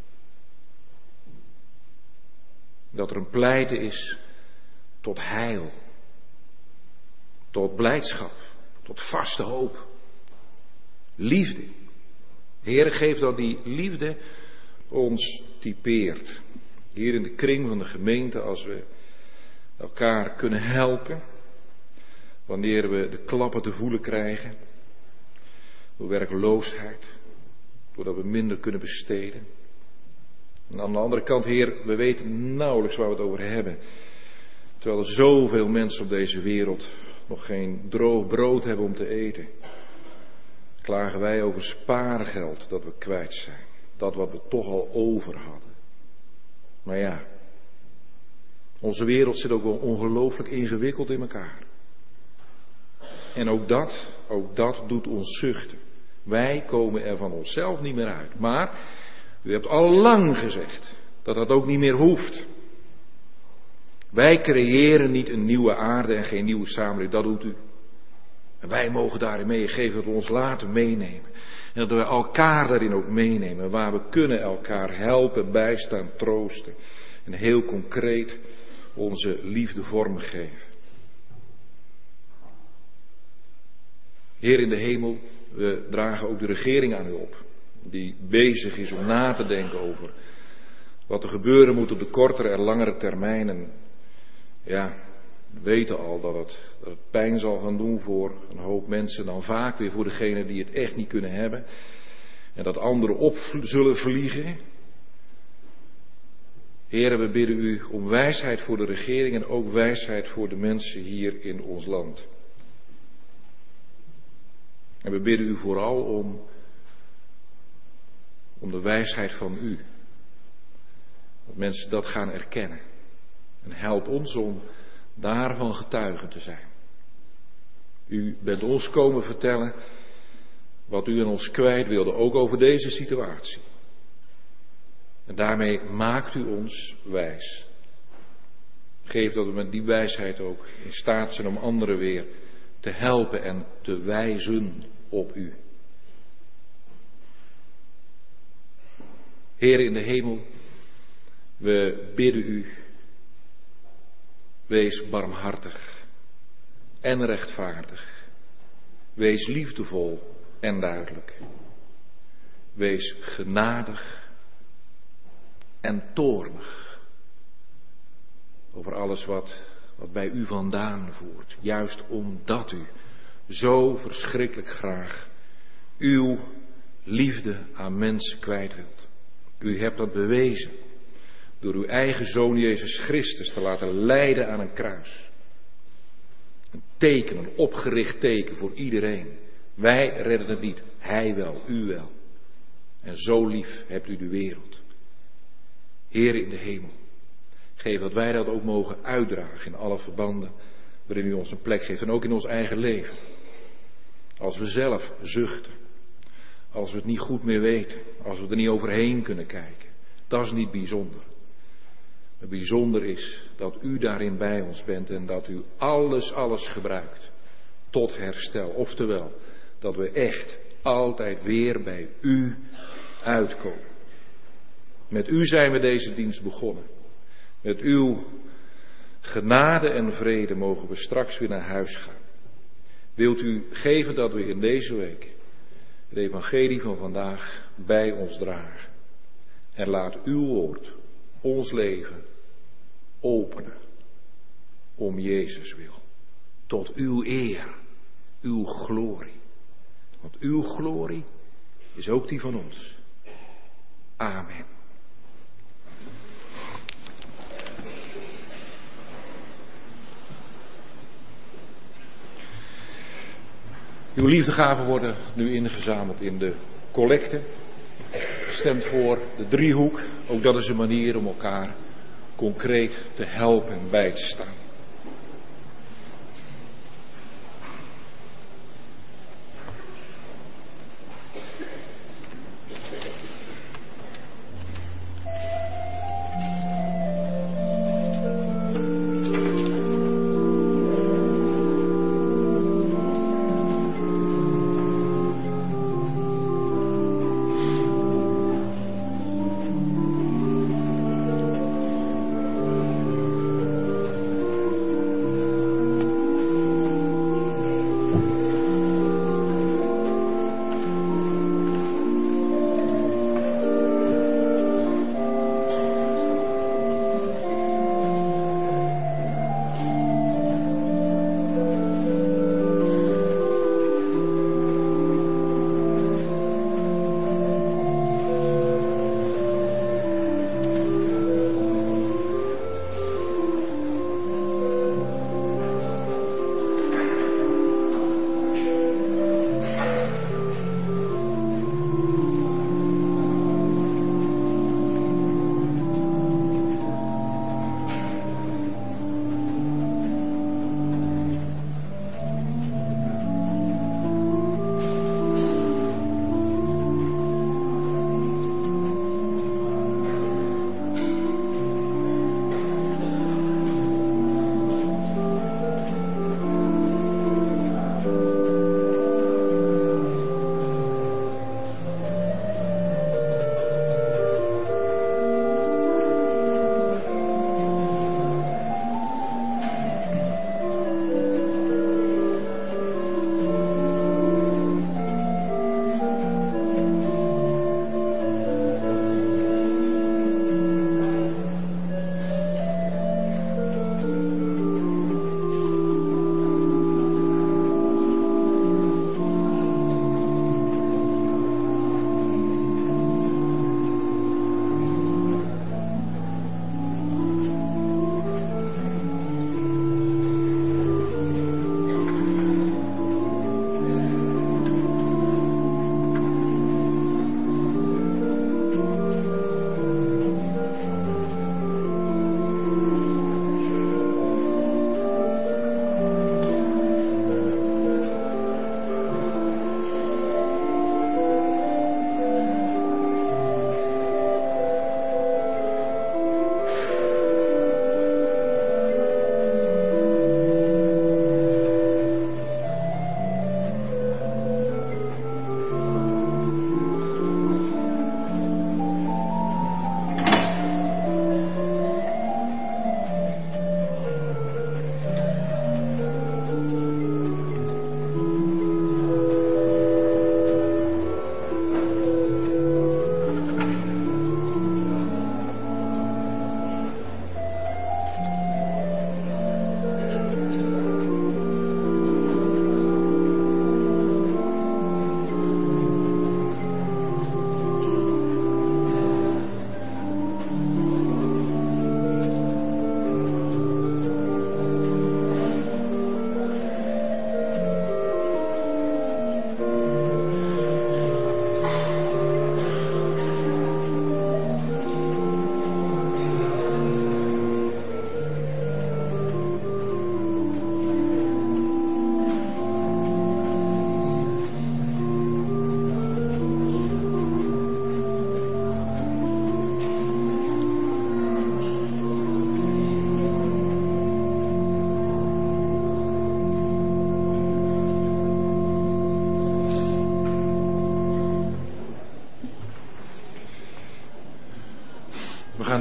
Dat er een pleiten is tot heil. Tot blijdschap. Tot vaste hoop. Liefde. Heer, geef dat die liefde ons typeert. Hier in de kring van de gemeente, als we elkaar kunnen helpen. Wanneer we de klappen te voelen krijgen. Door werkloosheid. Doordat we minder kunnen besteden. En aan de andere kant, Heer, we weten nauwelijks waar we het over hebben. Terwijl er zoveel mensen op deze wereld nog geen droog brood hebben om te eten. Klagen wij over spaargeld dat we kwijt zijn. Dat wat we toch al over hadden. Maar ja, onze wereld zit ook wel ongelooflijk ingewikkeld in elkaar. En ook dat, ook dat doet ons zuchten. Wij komen er van onszelf niet meer uit. Maar u hebt al lang gezegd dat dat ook niet meer hoeft. Wij creëren niet een nieuwe aarde en geen nieuwe samenleving, dat doet u. En wij mogen daarin meegeven dat we ons laten meenemen. En dat we elkaar daarin ook meenemen. Waar we kunnen elkaar helpen, bijstaan, troosten. En heel concreet onze liefde vormgeven. Heer in de hemel, we dragen ook de regering aan u op. Die bezig is om na te denken over wat er gebeuren moet op de kortere en langere termijn. En ja, we weten al dat het, dat het pijn zal gaan doen voor een hoop mensen. Dan vaak weer voor degenen die het echt niet kunnen hebben. En dat anderen op zullen vliegen. Heren, we bidden u om wijsheid voor de regering en ook wijsheid voor de mensen hier in ons land. En we bidden u vooral om, om de wijsheid van u. Dat mensen dat gaan erkennen. En help ons om daarvan getuigen te zijn. U bent ons komen vertellen wat u aan ons kwijt wilde, ook over deze situatie. En daarmee maakt u ons wijs. Geef dat we met die wijsheid ook in staat zijn om anderen weer te helpen en te wijzen op u. Heer in de hemel, we bidden u Wees barmhartig en rechtvaardig. Wees liefdevol en duidelijk. Wees genadig en toornig over alles wat, wat bij u vandaan voert. Juist omdat u zo verschrikkelijk graag uw liefde aan mensen kwijt wilt. U hebt dat bewezen door uw eigen Zoon Jezus Christus te laten lijden aan een kruis. Een teken, een opgericht teken voor iedereen. Wij redden het niet, Hij wel, u wel. En zo lief hebt u de wereld. Heer in de hemel, geef dat wij dat ook mogen uitdragen in alle verbanden waarin u ons een plek geeft. En ook in ons eigen leven. Als we zelf zuchten. Als we het niet goed meer weten. Als we er niet overheen kunnen kijken. Dat is niet bijzonder. Het bijzonder is dat u daarin bij ons bent en dat u alles, alles gebruikt tot herstel. Oftewel, dat we echt altijd weer bij u uitkomen. Met u zijn we deze dienst begonnen. Met uw genade en vrede mogen we straks weer naar huis gaan. Wilt u geven dat we in deze week het evangelie van vandaag bij ons dragen. En laat uw woord ons leven openen om Jezus wil. Tot uw eer, uw glorie. Want uw glorie is ook die van ons. Amen. Uw liefdegaven worden nu ingezameld in de collecte. Stemt voor de driehoek. Ook dat is een manier om elkaar concreet te helpen en bij te staan.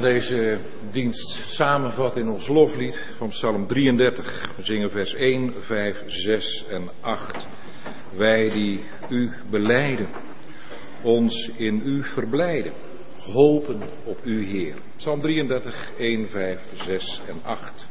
deze dienst samenvatten in ons loflied van Psalm drieëndertig. We zingen vers één, vijf, zes en acht. Wij die u belijden, ons in u verblijden, hopen op u, Heer. Psalm drieëndertig, één, vijf, zes en acht.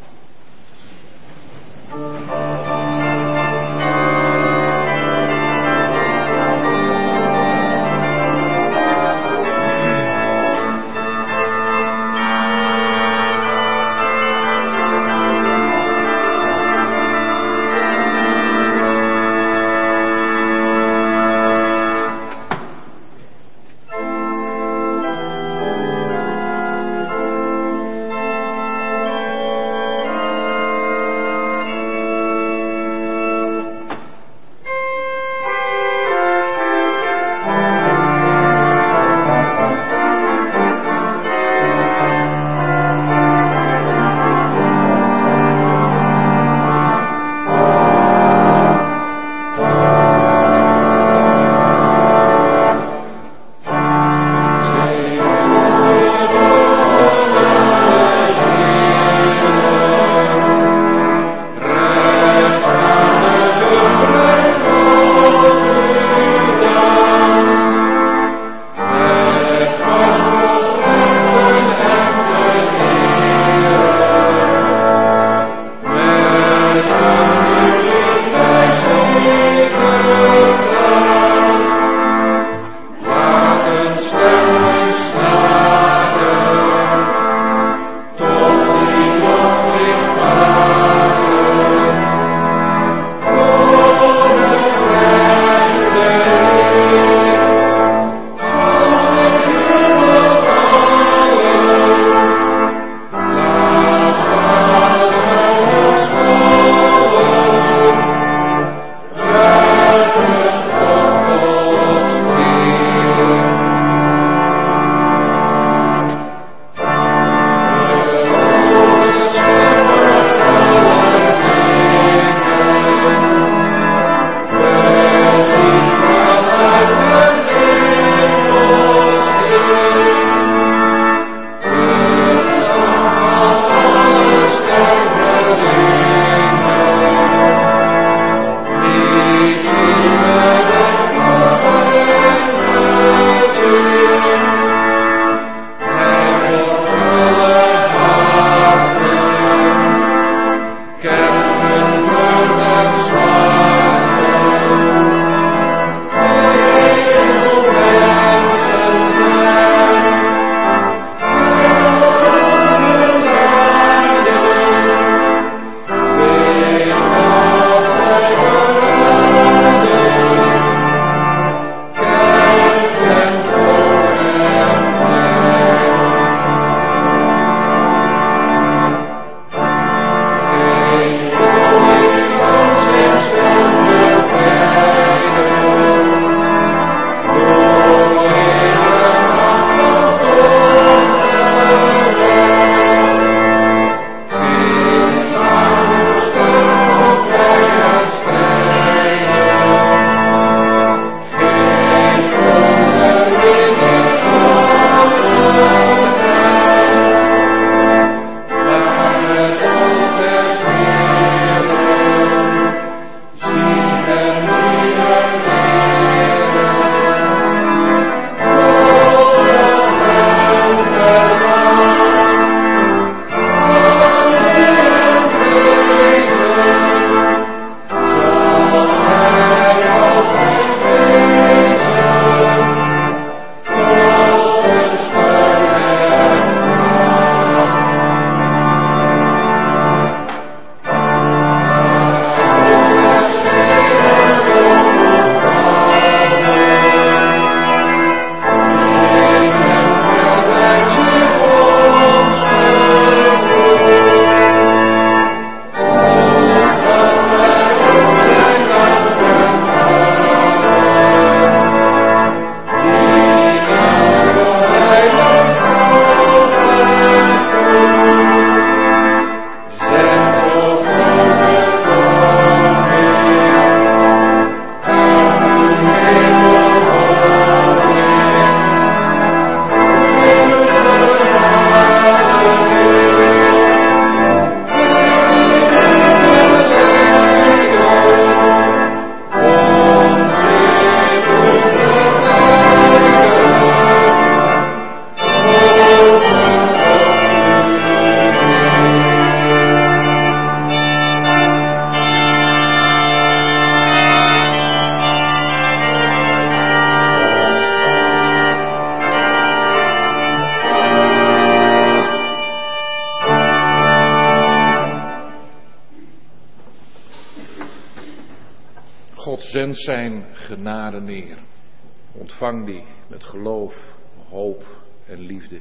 God zendt zijn genade neer. Ontvang die met geloof, hoop en liefde.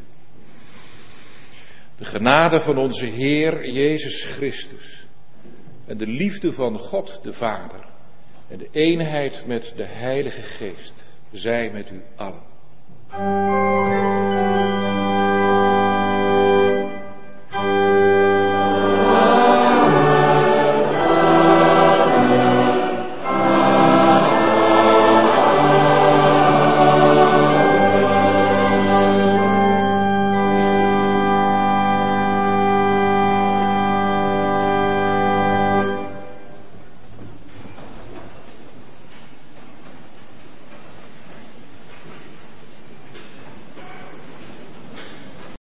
De genade van onze Heer Jezus Christus en de liefde van God de Vader en de eenheid met de Heilige Geest zij met u allen.